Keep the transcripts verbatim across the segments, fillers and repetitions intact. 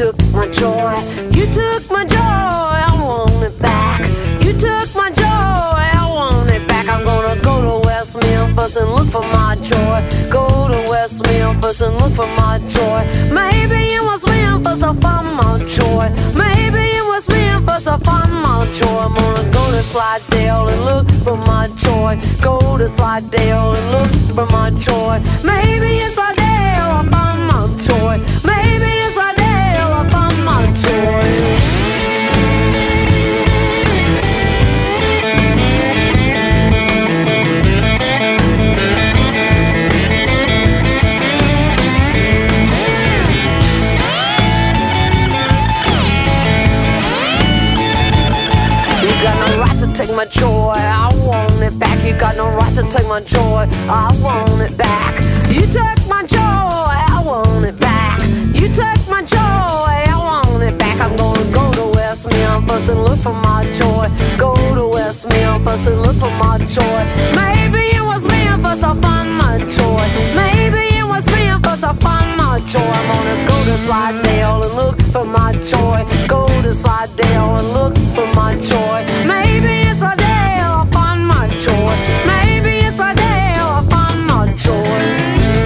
took my joy. You took my joy, I want it back. You took my joy, I want it back. I'm gonna go to West Memphis and look for my joy. Go to West Memphis and look for my joy. Maybe in West Memphis I'll find my joy. Maybe in West Memphis I'll find my joy. I'm gonna go to Slidell and look for my joy. Go to Slidell and look for my joy. Maybe in Slidell I'll find my joy. Maybe in Slidell I'll find my joy. Take my joy, I want it back. You got no right to take my joy, I want it back. You took my joy, I want it back. You took my joy, I want it back. I'm gonna go to West Memphis and look for my joy. Go to West Memphis and look for my joy. Maybe in West Memphis I'll find my joy. Maybe in West Memphis I'll find my joy. I'm gonna go to Slidell and look for my joy. Go to Slidell and look for my joy. Maybe it's a day I'll find my joy. Maybe it's a day I'll find my joy.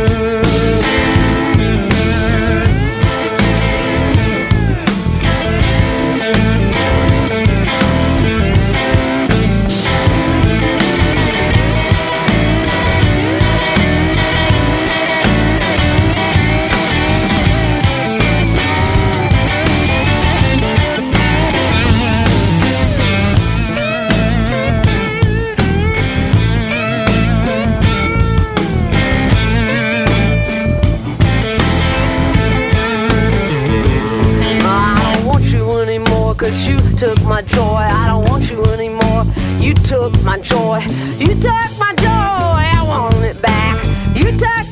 Cause you took my joy, I don't want you anymore. You took my joy, you took my joy, I want it back. You took